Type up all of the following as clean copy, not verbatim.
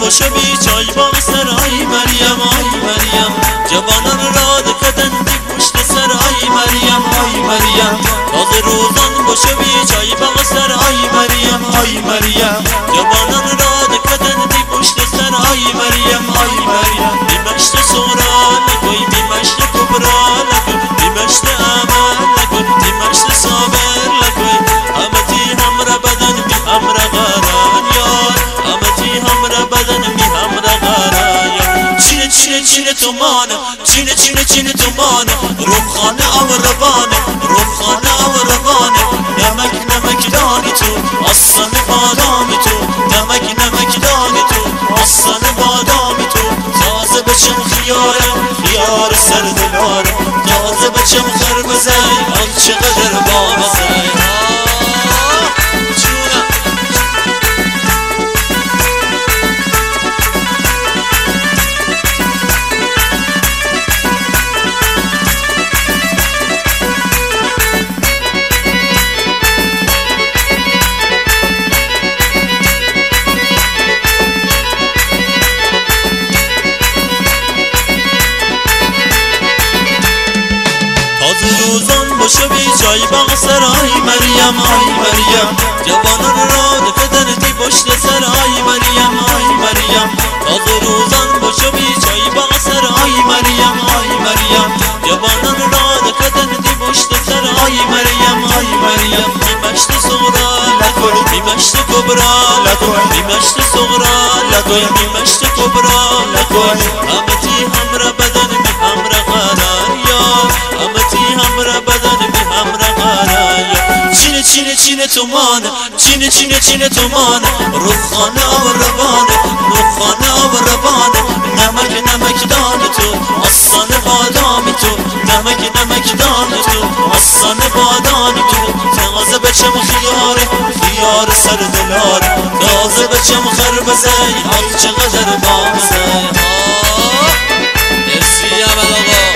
باشو بی چای باغ سر آی مریم آی مریم جوانان را دکدن بی پشت سر آی مریم آی مریم تازه روزان باشو بی چای باغ سر آی مریم آی مریم جوانان را دکدن بی پشت سر آی مریم آی مریم بی مشت صغرا نکوی بی مشت کبرا نکوی بی مشت عمل نکوی بی مشت صابر نکوی همتی همرا بدن بی همرا غران یار همتی همرا بدن بی همرا غران یار چینه چینه چینه تومانه چینه چینه چینه تومانه روخانه او روانه روخانه او روانه نمک نمک دانی تو آسان بادامی تو نمک نمک دانی تو آسان بادامی تو تازه بچم خیارم خیار سردلارم تازه بچم خربزه آن چقدر بامزه روزان باشو بی چای باغ سر آی مریم آی مریم جوانان را دکدن دی پشت سر آی مریم آی مریم تازه روزان باشو بی چای باغ سر آی مریم آی مریم جوانان را دکدن دی پشت سر آی مریم آی مریم بی مشت صغرا لکوی بی مشت کبرا لکوی بی مشت صغرا لکوی بی مشت کبرا لکوی همتی همرا بدن بی همرا قرار یار همتی همرا بدن بی همرا قرار چینه چینه چینه تومانه چینه چینه چینه تومانه روخانه او روانه روخانه او روانه نمک نمک دان تو آسان بادامی تو نمک نمک دان تو آسان بادامی تو تازه بچم خیاره خیار سردلاره تازه بچم خربزه آخ چقدر بامزه مرسی احمد آقا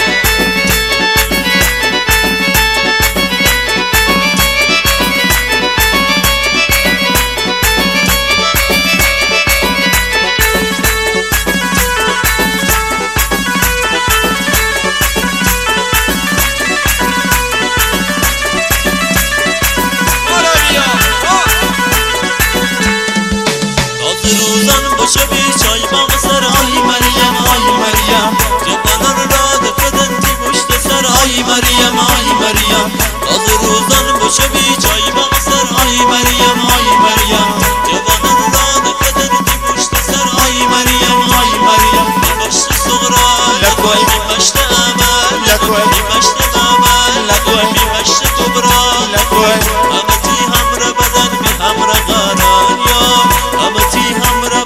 باشو بی چای باغ سر آی مریم آی مریم جوانان را دکدن دی پشت سر آی مریم آی مریم تازه روزان باشو بی چای باغ سر آی مریم آی مریم جوانان را دکدن دی پشت سر آی مریم آی مریم بی مشت صغرا لکوی بی مشت عمل لکوی بی مشت عمل لکوی بی مشت کبرا لکوی همتی همرا بدن بی همرا قرار یار همتی همرا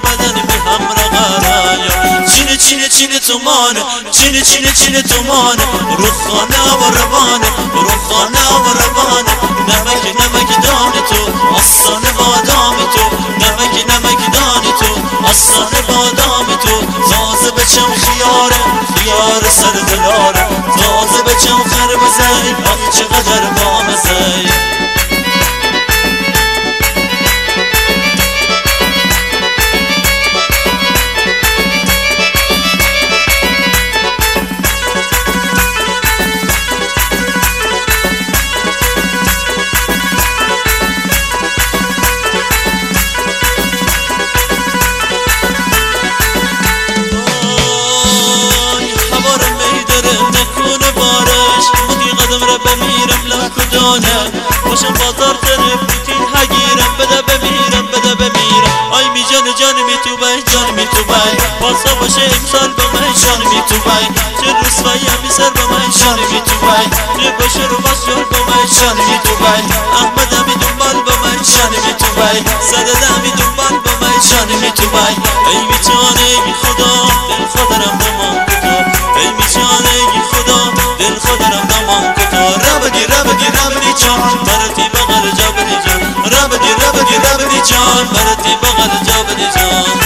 چینه چینه تومانه چینه چینه چینه تومانه روخانه و روانه روخانه و روانه نمک نمک دان تو آسان بادامی تو نمک نمک دان تو آسان بادامی تو تازه بچم خیاره خیار سردلاره تازه بچم خربزه آخ چقدر بامزه باشم بازار طرف بوتین هگیرم بده بمیرم بده بمیرم آی می جان می تو بای جان می تو بای پاسا باشه امسال با من جان می تو بای چه رسوایی همی سر با من جان می تو بای چه باشه رو باز یار با من جان می تو بای احمد همی دنبال با من جان می تو بای سرد همی دنبال با من جان می تو بای ای می جانه بی خدا دل خودرم نمان کتا ای می جانه بی خدا دل خودرم نمان کتا ربگی جان برتی بغل جابنی جان ربدی جان برتی بغل جابنی جان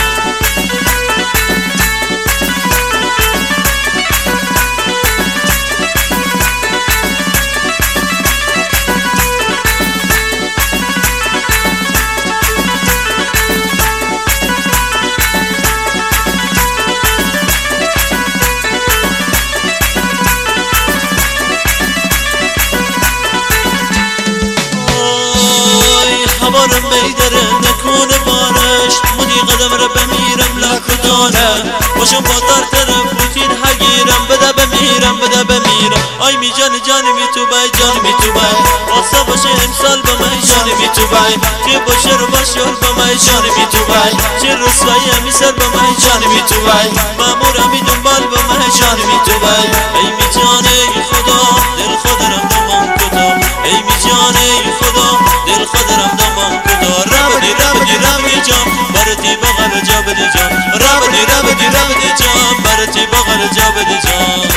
جانه باشم با در طرف روتین هگیرم بده بمیرم بده بمیرم آی می جان می تو بای جان می تو بای واسه باشه امسال با من جان می تو بای چه باشه رو باشه با من جان می تو بای چه رسوایی همی سر با من جان می تو بای مامور همی دنبال با من جان می تو بای ای می جانه خدا دل خودم دمان کتا ای می جانه خدا دل خودم دمان کتا ربدی جان برتی بغل جبلی جان ربدی جان برتی بغل جبلی جان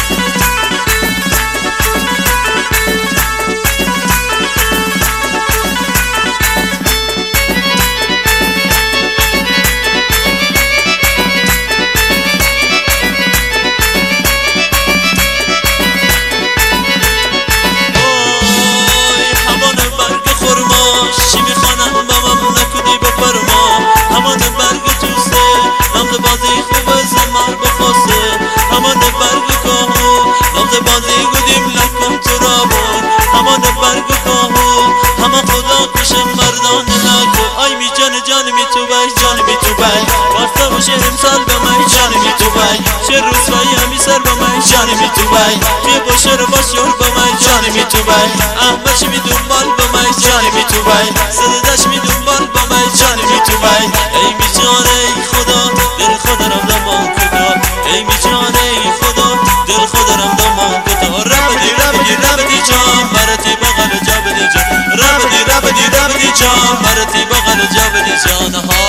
واسه باشه امسال به من جان می تو بای چه رسوایی همی سر به من جان می تو بای چه باشه رو باشه به من جان می تو بای احمدش می دنبال به من جان می تو بای صداش می دنبال به من جان می تو بای ای می جانه خدا دل خودم دمان کتا ای می جانه خدا دل خودم دمان کتا ربدی جان برتی بغل جبلی جان ربدی جان برتی بغل جبلی جان ها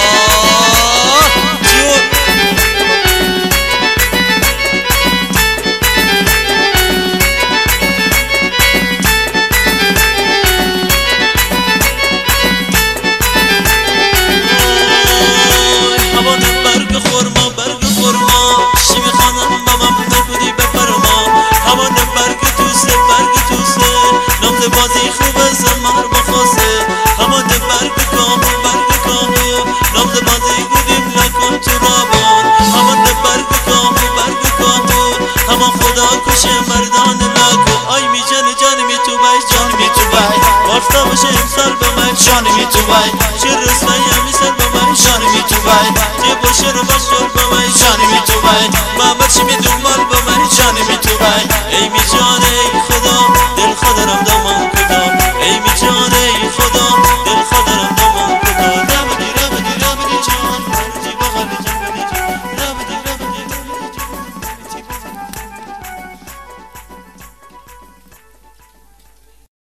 واسه باشه امسال به من جان می تو بای چه رسوایی همی سر به من جان می تو بای چه باشه رو باشه به من جان می تو بای محمد چی می